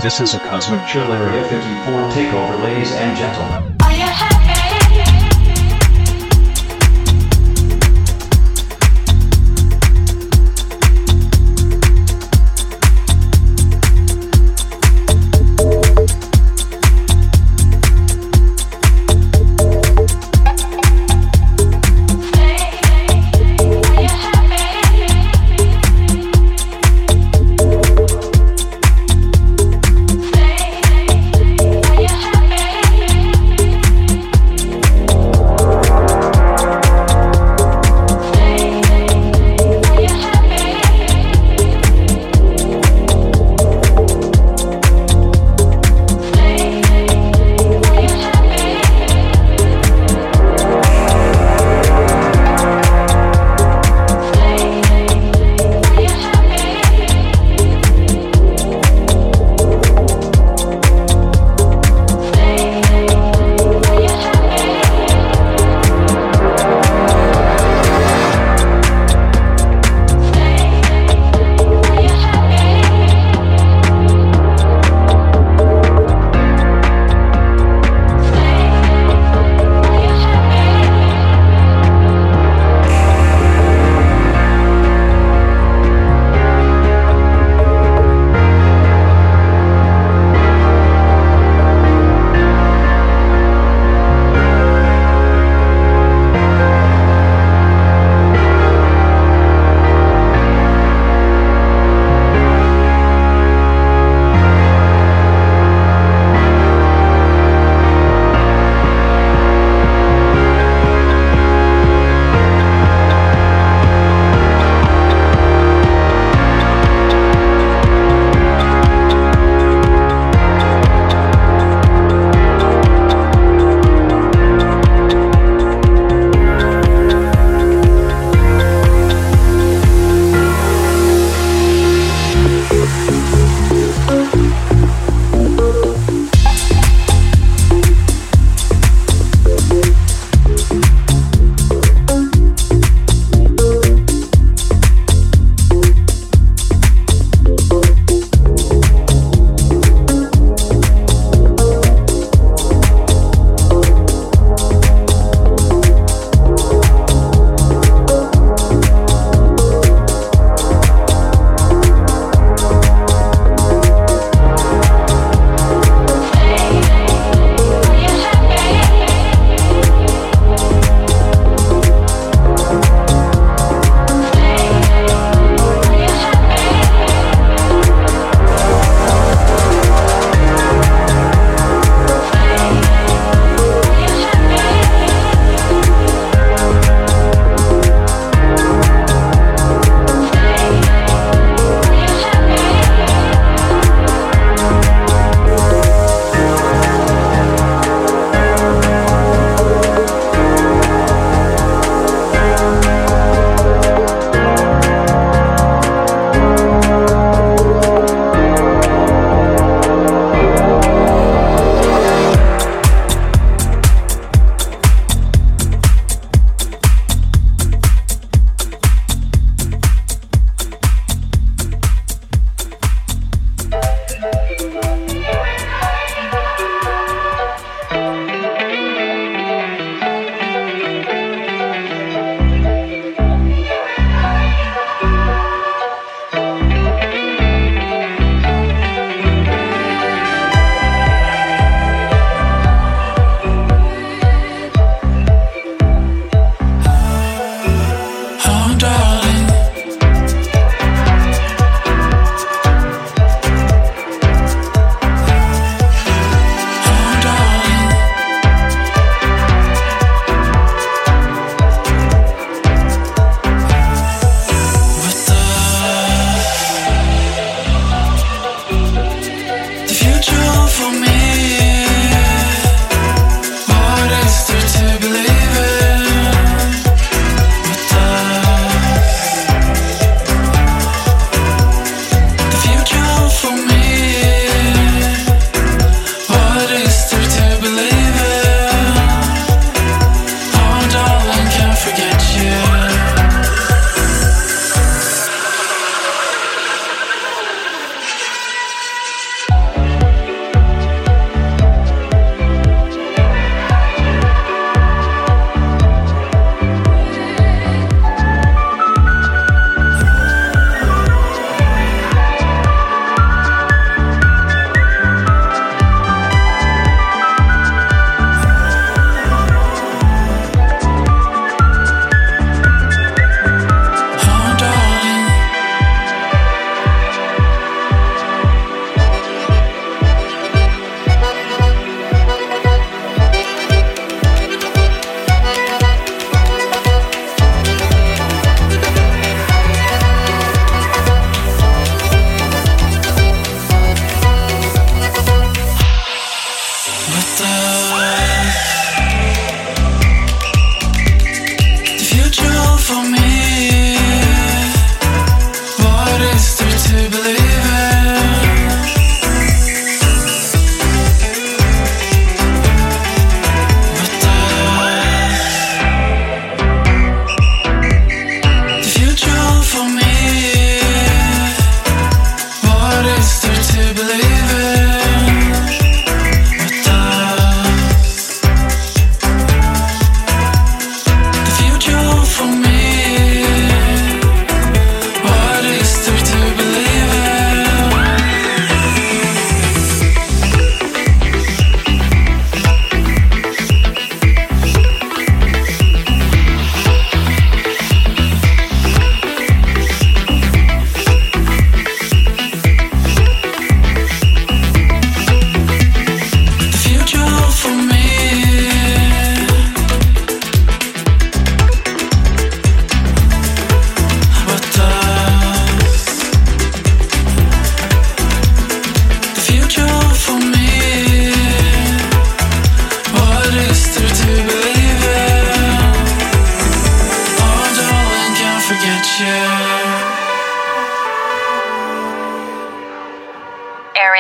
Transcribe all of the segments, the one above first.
This is a Cosmic Chill Area 54 takeover, ladies and gentlemen.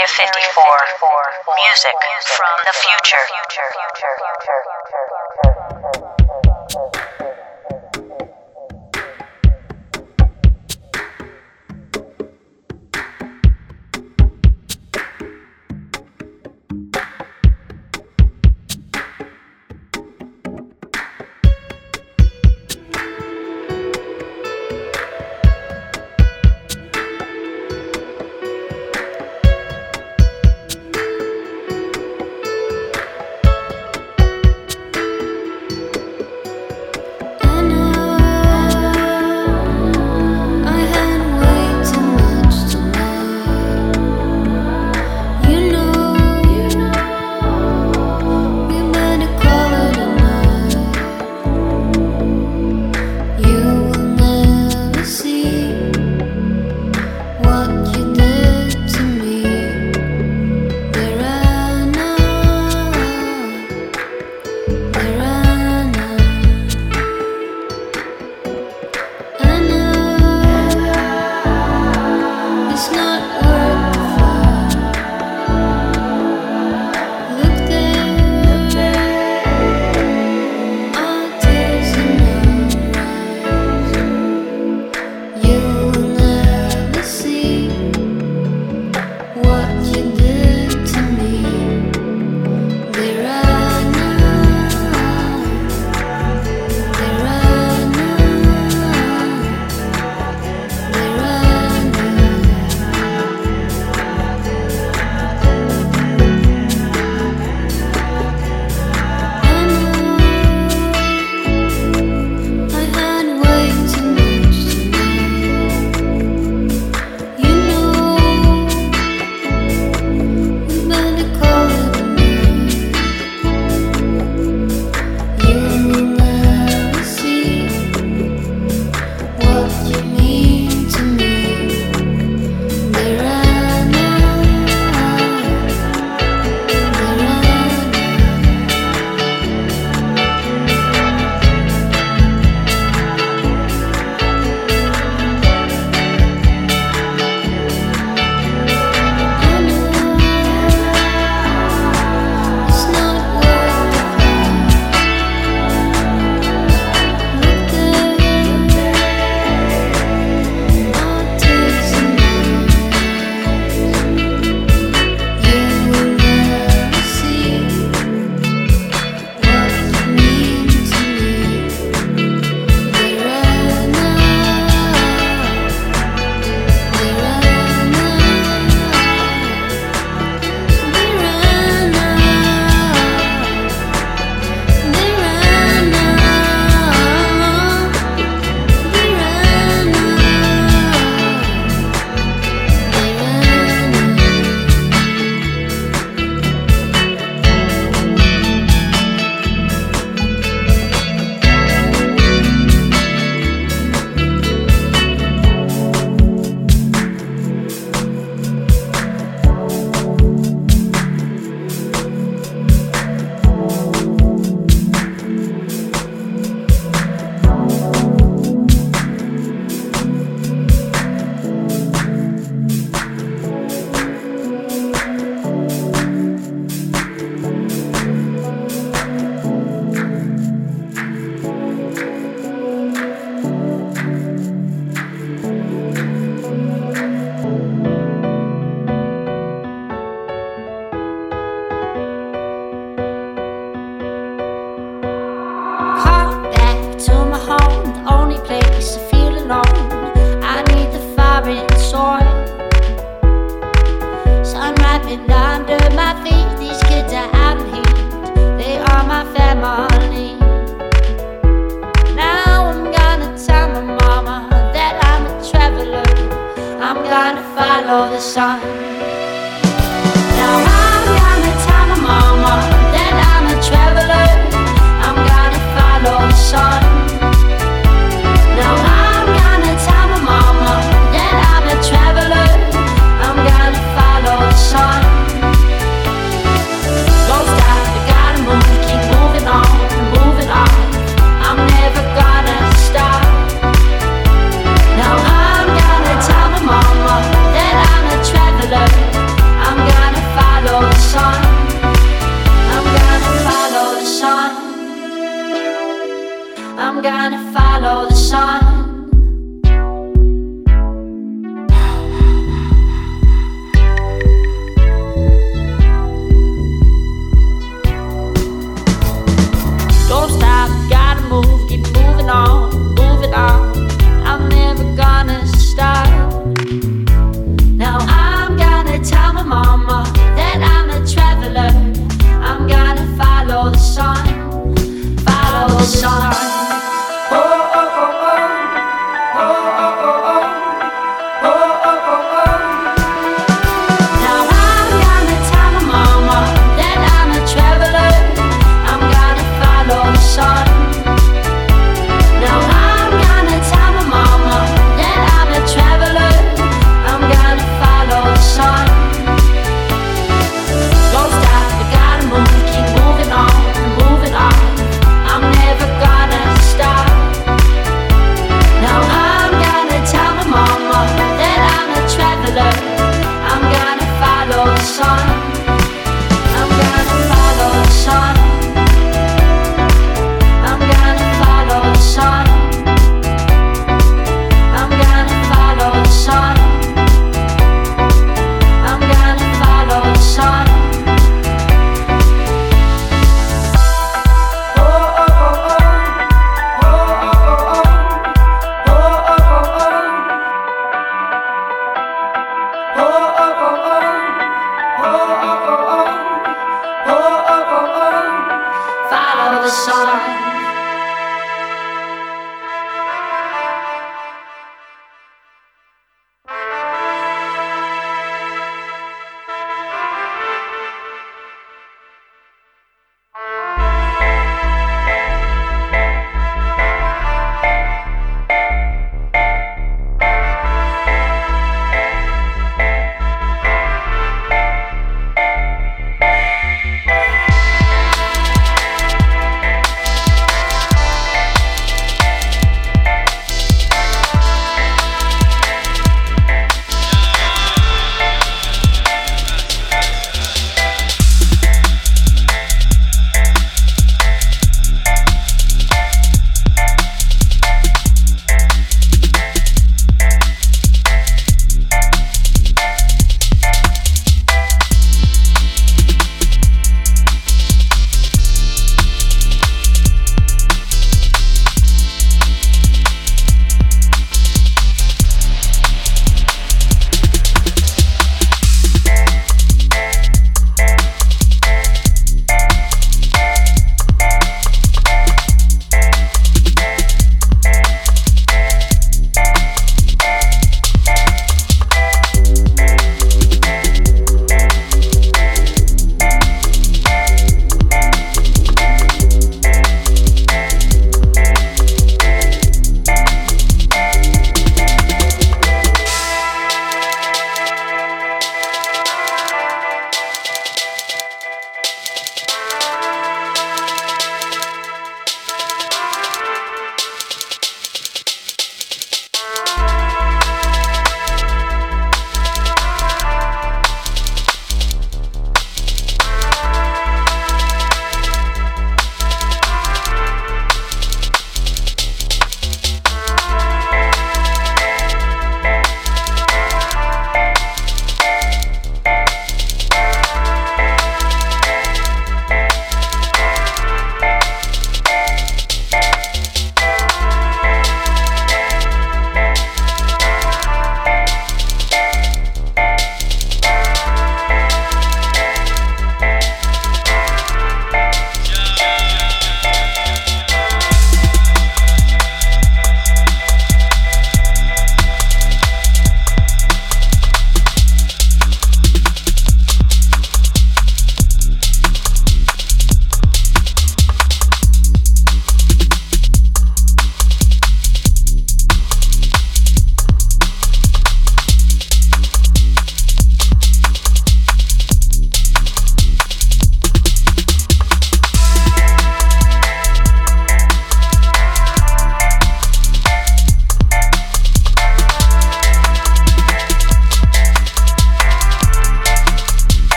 Area 54. Music from the future. Traveler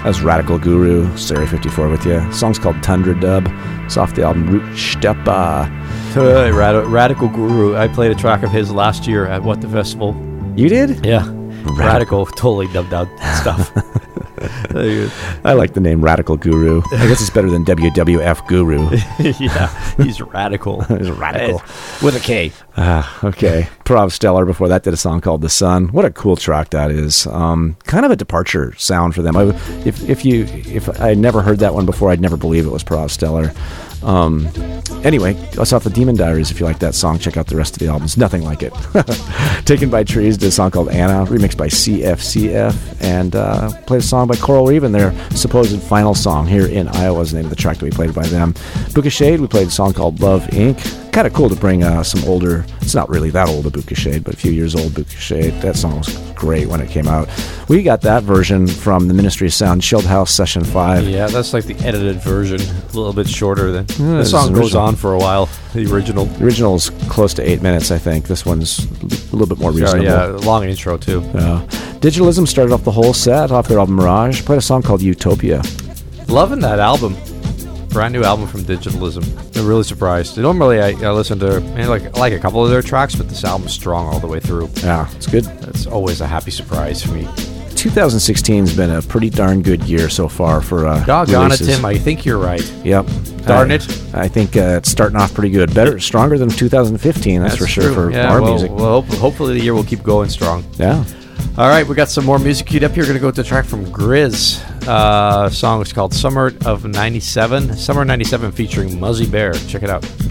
That's Radical Guru, Stereo 54 with you. The song's called Tundra Dub. It's off the album Root Stepa. Radical Guru. I played a track of his last year at What the Festival. You did? Yeah. Radical totally dubbed out stuff. I like the name Radical Guru. I guess it's better than WWF Guru. Yeah, he's radical. He's radical. With a K. Okay. Prov Stellar before that did a song called The Sun. What a cool track that is. Kind of a departure sound for them. If I never heard that one before, I'd never believe it was Prov Stellar. Anyway, that's off the Demon Diaries. If you like that song, check out the rest of the album. It's nothing like it. Taken by Trees did a song called Anna, remixed by CFCF, and played a song by Coral Reeve, their supposed final song here in Iowa is the name of the track that we played by them. Book of Shade, we played a song called Love Inc. Kind of cool to bring some older, it's not really that old, a Book of Shade, but a few years old Book of Shade. That song was great when it came out. We got that version from the Ministry of Sound, Chilled House Session 5. Yeah, that's like the edited version, a little bit shorter than the song goes on for a while. The original is close to 8 minutes, I think. This one's a little bit more reasonable. Yeah, long intro too. Digitalism started off the whole set off their album Mirage. Played a song called Utopia. Loving that album. Brand new album from Digitalism. I'm really surprised. Normally I listen to like a couple of their tracks, but this album's strong all the way through. Yeah, it's good. That's always a happy surprise for me. 2016 has been a pretty darn good year so far for doggone releases. it, Tim. I think you're right. Yep. Darn it. I think it's starting off pretty good. Stronger than 2015, that's for sure, true. for our music. Well, hopefully the year will keep going strong. Yeah. All right, we got some more music queued up here. We're going to go with the track from Grizz. Song is called Summer of 97. Summer 97 featuring Muzzy Bear. Check it out.